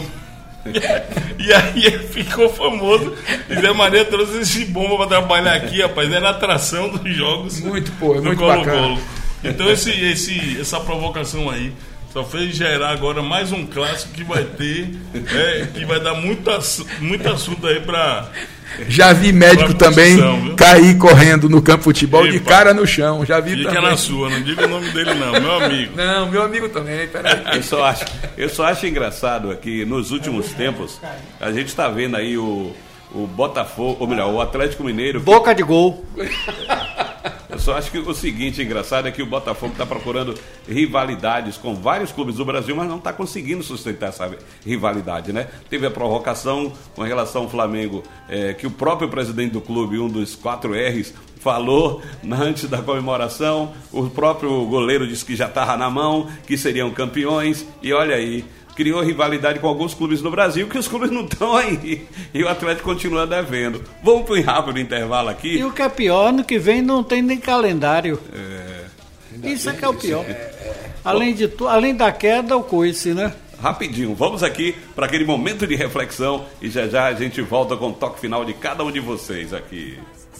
E aí ele ficou famoso. E Zé Maria trouxe esse Bomba para trabalhar aqui, rapaz. Era a atração dos jogos. Muito, pô, do muito Colo-Colo. bacana. Então esse, esse, essa provocação aí Só fez gerar agora mais um clássico que vai ter, é, que vai dar muito, assu- muito assunto aí para... Já vi médico também viu? cair correndo no campo de futebol. Epa, de cara no chão. Já vi fica também. Fica na sua, não diga o nome dele não, meu amigo. Não, meu amigo também, peraí. Eu só acho, eu só acho engraçado aqui, nos últimos tempos, a gente está vendo aí o, o Botafogo, ou melhor, o Atlético Mineiro... Boca de gol. Eu só acho que o seguinte engraçado é que o Botafogo está procurando rivalidades com vários clubes do Brasil, mas não está conseguindo sustentar essa rivalidade, né? Teve a provocação com relação ao Flamengo, é, que o próprio presidente do clube, um dos quatro R's, falou antes da comemoração. O próprio goleiro disse que já estava na mão, que seriam campeões, e olha aí, criou rivalidade com alguns clubes no Brasil, que os clubes não estão aí. E o Atlético continua devendo. Vamos para um rápido intervalo aqui. E o que é pior, ano que vem não tem nem calendário. É. Isso é que é o pior. É, é. Além, de tu, além da queda, o coice, né? Rapidinho, vamos aqui para aquele momento de reflexão e já já a gente volta com o toque final de cada um de vocês aqui.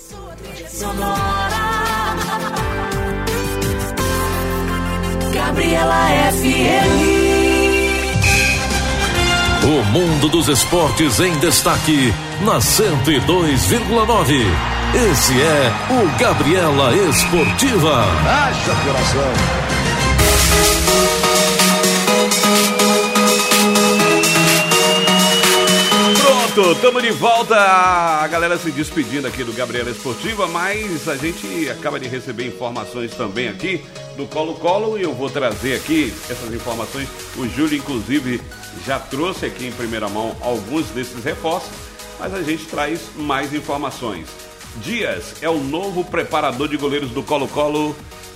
Gabriela F M. O mundo dos esportes em destaque na cento e dois vírgula nove. Esse é o Gabriela Esportiva. Haja coração. Pronto, estamos de volta. A galera se despedindo aqui do Gabriela Esportiva, mas a gente acaba de receber informações também aqui do Colo-Colo e eu vou trazer aqui essas informações. O Júlio, inclusive, já trouxe aqui em primeira mão alguns desses reforços, mas a gente traz mais informações. Dias é o novo preparador de goleiros do Colo-Colo.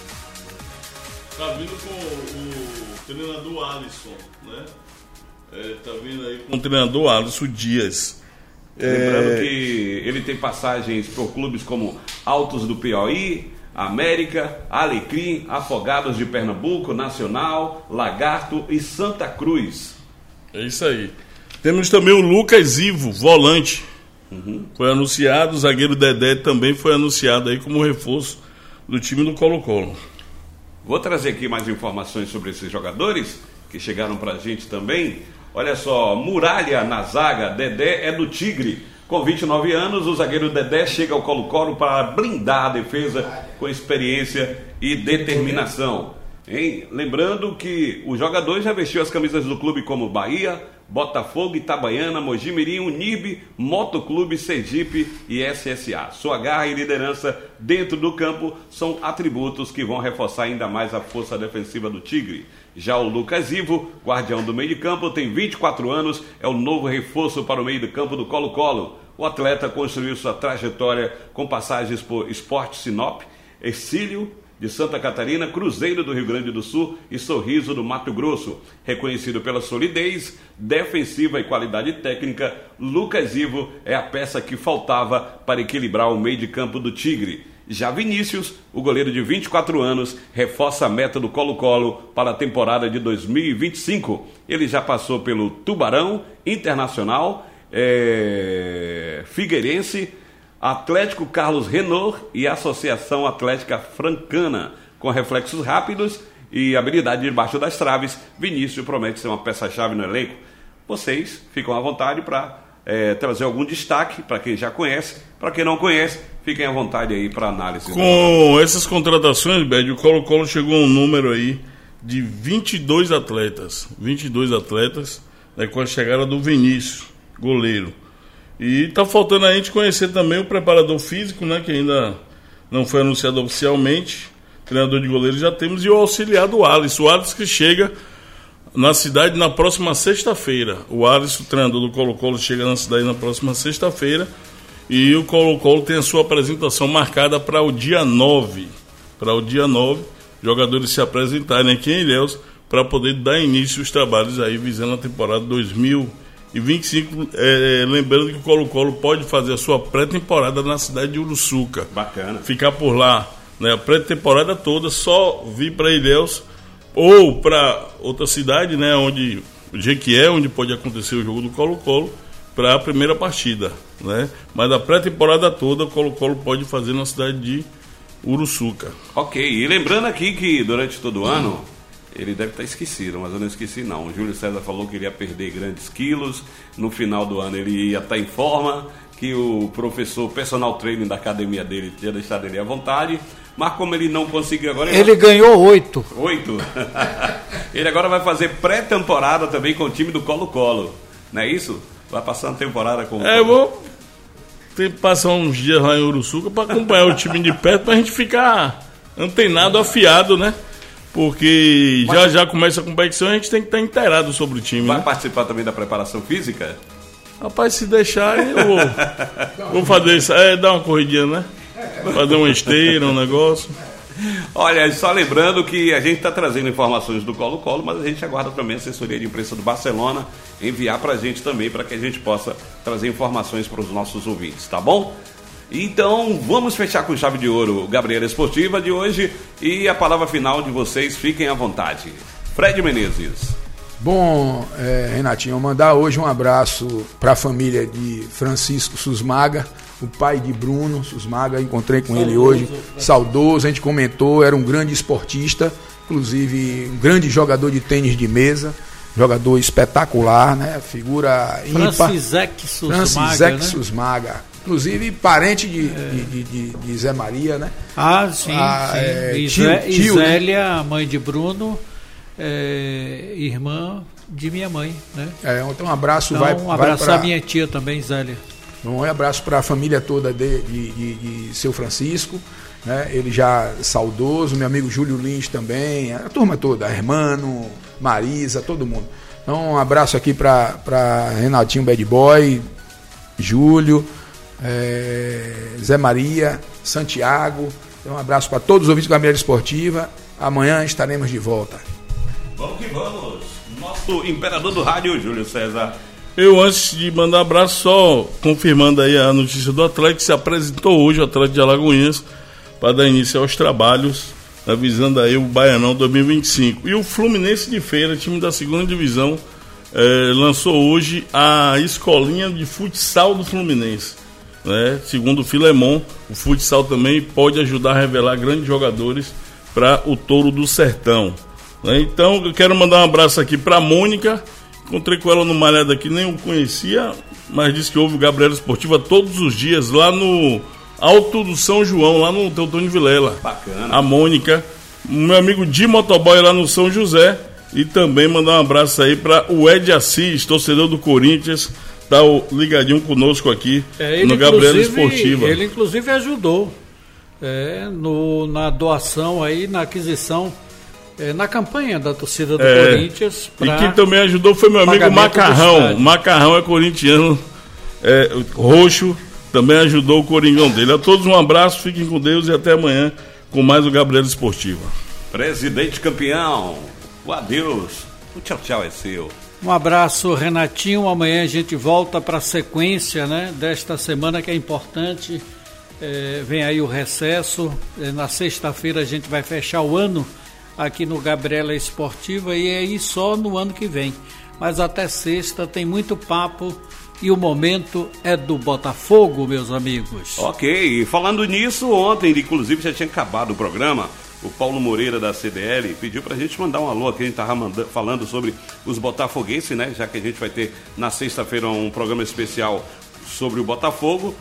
Tá vindo com o treinador Alisson, né? É, tá vindo aí com o treinador Alisson Dias. Lembrando é... que ele tem passagens por clubes como Altos do Piauí, América, Alecrim, Afogados de Pernambuco, Nacional, Lagarto e Santa Cruz. É isso aí. Temos também o Lucas Ivo, volante. Uhum. Foi anunciado, o zagueiro Dedé também foi anunciado aí como reforço do time do Colo-Colo. Vou trazer aqui mais informações sobre esses jogadores que chegaram pra gente também. Olha só, Muralha na zaga, Dedé é do Tigre. Com vinte e nove anos, o zagueiro Dedé chega ao Colo-Colo para blindar a defesa com experiência e determinação. Hein? Lembrando que o jogador já vestiu as camisas do clube como Bahia, Botafogo, Itabaiana, Mojimirim, Unib, Motoclube, Sergipe e S S A. Sua garra e liderança dentro do campo são atributos que vão reforçar ainda mais a força defensiva do Tigre. Já o Lucas Ivo, guardião do meio de campo, tem vinte e quatro anos, é o novo reforço para o meio de campo do Colo-Colo. O atleta construiu sua trajetória com passagens por Sport Sinop, Exílio de Santa Catarina, Cruzeiro do Rio Grande do Sul e Sorriso do Mato Grosso. Reconhecido pela solidez defensiva e qualidade técnica, Lucas Ivo é a peça que faltava para equilibrar o meio de campo do Tigre. Já Vinícius, o goleiro de vinte e quatro anos, reforça a meta do Colo-Colo para a temporada de dois mil e vinte e cinco. Ele já passou pelo Tubarão, Internacional, é... Figueirense, Atlético Carlos Renault e Associação Atlética Francana. Com reflexos rápidos e habilidade debaixo das traves, Vinícius promete ser uma peça-chave no elenco. Vocês ficam à vontade para é, trazer algum destaque para quem já conhece. Para quem não conhece, fiquem à vontade aí para análise. Com essas contratações, Bed, o Colo-Colo chegou a um número aí de vinte e dois atletas. vinte e dois atletas, né, com a chegada do Vinícius, goleiro. E está faltando a gente conhecer também o preparador físico, né, que ainda não foi anunciado oficialmente. Treinador de goleiro já temos. E o auxiliar do Alisson. O Alisson que chega na cidade na próxima sexta-feira. O Alisson, treinador do Colo-Colo, chega na cidade na próxima sexta-feira. E o Colo-Colo tem a sua apresentação marcada para o dia nove. Para o dia nove, jogadores se apresentarem aqui em Ilhéus para poder dar início aos trabalhos aí visando a temporada dois mil e vinte e cinco, é, lembrando que o Colo-Colo pode fazer a sua pré-temporada na cidade de Uruçuca. Bacana. Ficar por lá, né, a pré-temporada toda, só vir para Ilhéus ou para outra cidade, né, onde o Jequié, onde pode acontecer o jogo do Colo-Colo, para a primeira partida, né? Mas a pré-temporada toda o Colo-Colo pode fazer na cidade de Uruçuca. Ok, e lembrando aqui que durante todo o ano Ele deve estar esquecido, mas eu não esqueci não. O Júlio César falou que ele ia perder grandes quilos, no final do ano ele ia estar em forma, que o professor personal training da academia dele tinha deixado ele à vontade, mas como ele não conseguiu agora... Ele, ele ganhou oito. Oito? Ele agora vai fazer pré-temporada também com o time do Colo-Colo, não é isso? Vai passar uma temporada com o... É, eu vou ter que passar uns dias lá em Uruçuca para acompanhar o time de perto, para a gente ficar antenado, afiado, né? Porque já já começa a competição e a gente tem que estar inteirado sobre o time. Vai né? participar também da preparação física? Rapaz, se deixar, eu vou, vou fazer isso. É, dar uma corridinha, né? Fazer uma esteira, um negócio. Olha, só lembrando que a gente está trazendo informações do Colo-Colo, mas a gente aguarda também a assessoria de imprensa do Barcelona enviar para a gente também, para que a gente possa trazer informações para os nossos ouvintes, tá bom? Então, vamos fechar com chave de ouro o Gabriela Esportiva de hoje e a palavra final de vocês, fiquem à vontade. Fred Menezes. Bom, é, Renatinho, eu mandar hoje um abraço para a família de Francisco Susmaga, o pai de Bruno Susmaga, encontrei com saudoso, ele hoje, saudoso, a gente comentou, era um grande esportista, inclusive um grande jogador de tênis de mesa, jogador espetacular, né? Figura ímpar. Francisek Susmaga, Francisek né? Susmaga, inclusive parente de, é. de, de, de, de Zé Maria, né? Ah, sim, ah, sim. É, e tio, Zé, tio, e Zélia, né? mãe de Bruno, é, irmã de minha mãe, né? É, então um abraço, então, vai, um abraço vai à pra... minha tia também, Zélia. Um abraço para a família toda de, de, de, de seu Francisco, né? Ele já saudoso, meu amigo Júlio Lins também, a turma toda, Hermano, Marisa, todo mundo. Então um abraço aqui para Renatinho Bad Boy, Júlio, é, Zé Maria, Santiago. Então, um abraço para todos os ouvintes do Gabriela Esportiva. Amanhã estaremos de volta. Vamos que vamos. Nosso imperador do rádio, Júlio César. Eu, antes de mandar um abraço, só confirmando aí a notícia do Atlético, que se apresentou hoje, o Atlético de Alagoinhas, para dar início aos trabalhos, avisando aí o Baianão dois mil e vinte e cinco. E o Fluminense de Feira, time da segunda divisão, eh, lançou hoje a escolinha de futsal do Fluminense. Né? Segundo o Filemon, o futsal também pode ajudar a revelar grandes jogadores para o Touro do Sertão. Né? Então, eu quero mandar um abraço aqui para a Mônica. Encontrei com ela no Malhada aqui, nem o conhecia, mas disse que ouve o Gabriela Esportiva todos os dias lá no Alto do São João, lá no Teutônio Vilela. Bacana. A Mônica, meu amigo Di Motoboy lá no São José, e também mandar um abraço aí para o Ed Assis, torcedor do Corinthians, tá ligadinho conosco aqui é, no Gabriela Esportiva. Ele inclusive ajudou é, no, na doação aí, na aquisição, é, na campanha da torcida do é, Corinthians. E quem também ajudou foi meu amigo Macarrão. Macarrão é corintiano, é, roxo, também ajudou o Coringão dele. A todos um abraço, fiquem com Deus e até amanhã com mais o Gabriela Esportiva. Presidente campeão, o adeus, o tchau tchau é seu. Um abraço, Renatinho. Amanhã a gente volta para a sequência, né, desta semana que é importante. É, vem aí o recesso. É, na sexta-feira a gente vai fechar o ano aqui no Gabriela Esportiva e aí só no ano que vem. Mas até sexta tem muito papo e o momento é do Botafogo, meus amigos. Ok, falando nisso, ontem, inclusive, já tinha acabado o programa. O Paulo Moreira da C D L pediu pra gente mandar um alô aqui, a gente tava mandando, falando sobre os botafoguenses, né? Já que a gente vai ter na sexta-feira um programa especial sobre o Botafogo.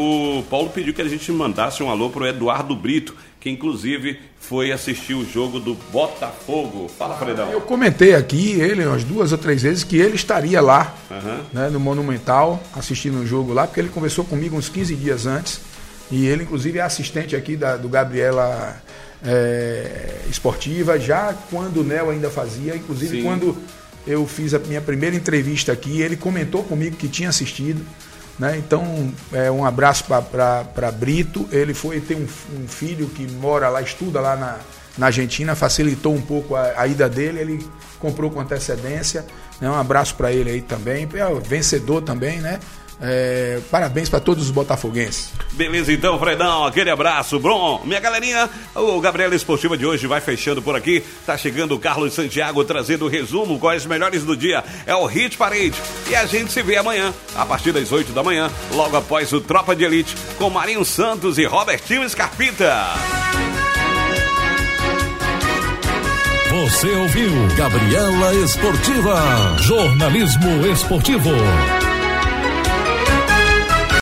O Paulo pediu que a gente mandasse um alô pro Eduardo Brito, que inclusive foi assistir o jogo do Botafogo. Fala, Fredão. Eu comentei aqui, ele umas duas ou três vezes, que ele estaria lá, uhum. né, no Monumental, assistindo o jogo lá, porque ele conversou comigo uns quinze dias antes, e ele inclusive é assistente aqui da, do Gabriela é, Esportiva, já quando o Nel ainda fazia, inclusive Sim. quando eu fiz a minha primeira entrevista aqui, ele comentou comigo que tinha assistido. Né? Então, é, um abraço para Brito. Ele foi ter um, um filho que mora lá, estuda lá na, na Argentina, facilitou um pouco a, a ida dele, ele comprou com antecedência. Né? Um abraço para ele aí também, é, vencedor também, né? É, parabéns para todos os botafoguenses. Beleza então, Fredão, aquele abraço. Bom, minha galerinha, o Gabriela Esportiva de hoje vai fechando por aqui. Tá chegando o Carlos Santiago trazendo o resumo com as melhores do dia. É o Hit Parade. E a gente se vê amanhã, a partir das oito da manhã, logo após o Tropa de Elite, com Marinho Santos e Robertinho Scarpita. Você ouviu Gabriela Esportiva, jornalismo esportivo.